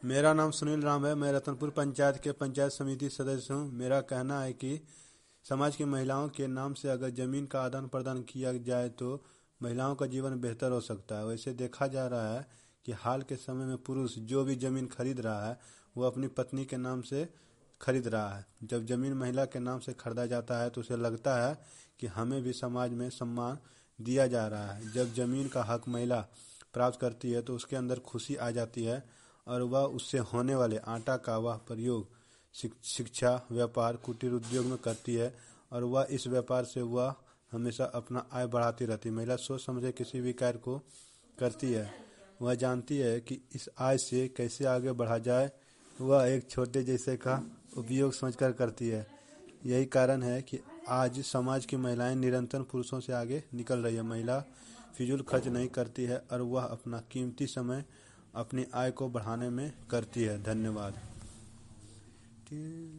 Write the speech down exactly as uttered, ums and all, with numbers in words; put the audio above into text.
मेरा नाम सुनील राम है। मैं रतनपुर पंचायत के पंचायत समिति सदस्य हूँ। मेरा कहना है कि समाज की महिलाओं के नाम से अगर ज़मीन का आदान प्रदान किया जाए तो महिलाओं का जीवन बेहतर हो सकता है। वैसे देखा जा रहा है कि हाल के समय में पुरुष जो भी ज़मीन खरीद रहा है वो अपनी पत्नी के नाम से खरीद रहा है। जब ज़मीन महिला के नाम से खरीदा जाता है तो उसे लगता है कि हमें भी समाज में सम्मान दिया जा रहा है। जब ज़मीन का हक महिला प्राप्त करती है तो उसके अंदर खुशी आ जाती है और वह उससे होने वाले आटा का वह प्रयोग शिक्षा, व्यापार, कुटीर उद्योग में करती है और वह इस व्यापार से वह हमेशा अपना आय बढ़ाती रहती है। महिला सोच समझे किसी भी कार्य को करती है। वह जानती है कि इस आय से कैसे आगे बढ़ा जाए। वह एक छोटे जैसे का उपयोग समझकर करती है। यही कारण है कि आज समाज की महिलाएं निरंतर पुरुषों से आगे निकल रही है। महिला फिजूल खर्च नहीं करती है और वह अपना कीमती समय अपनी आय को बढ़ाने में करती है। धन्यवाद।